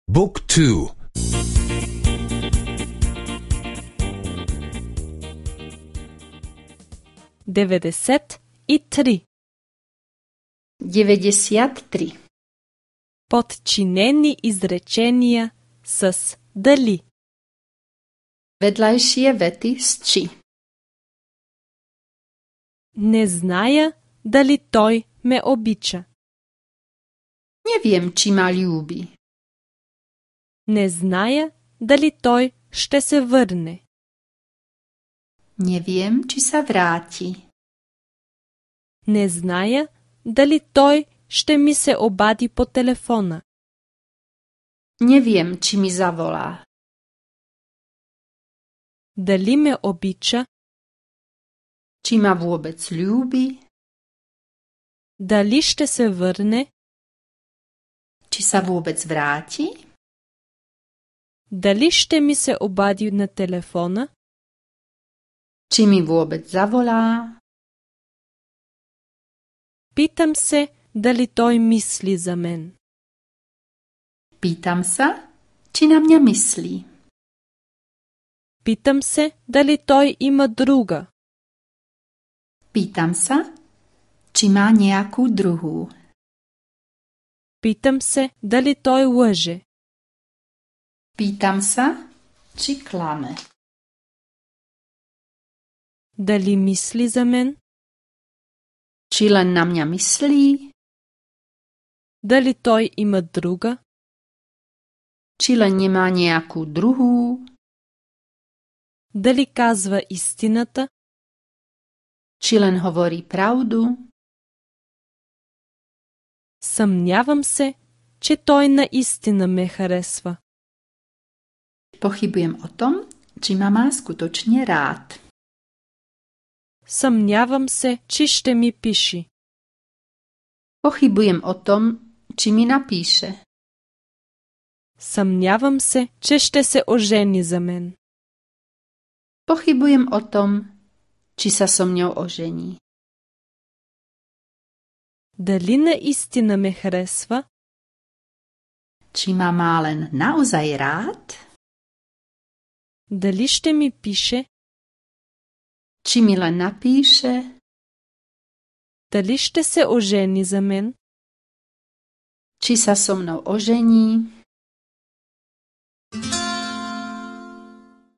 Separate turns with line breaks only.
Book 2.
93.
93.
Подчинени изречения с дали.
Vedľajšie vety s či.
Не зная дали той ме обича.
Neviem, či ma ľúbi.
Не зная дали той ще се върне.
Neviem, či sa vráti.
Не зная дали той ще ми се обади по телефона.
Neviem, či mi zavolá.
Дали ме обича?
Či ma vôbec ľúbi.
Дали ще се върне?
Či sa vôbec vráti.
Дали ще ми се обади на телефона?
Či mi vôbec zavolá.
Питам се дали той мисли за мен.
Pýtam sa, či na mňa myslí.
Питам се дали той има друга.
Pýtam sa, či má nejakú druhú.
Питам се дали той лъже.
Pýtam sa, či klame.
Дали мисли за мен?
Či len na mňa myslí.
Дали той има друга?
Či len nemá nejakú druhú.
Дали казва истината?
Či len hovorí pravdu.
Съмнявам се, че той наистина ме харесва.
Pochybujem o tom, či ma má skutočne rád.
Съмнявам се, че ще ми пише.
Pochybujem o tom, či mi napíše.
Съмнявам се, че ще се ожени за мен.
Pochybujem o tom, či sa so mňou ožení.
Дали наистина ме харесва?
Či ma má len naozaj rád?
Дали ще ми пише?
Či mi len napíše?
Дали ще се ожени за мен?
Či sa so mnou ožení?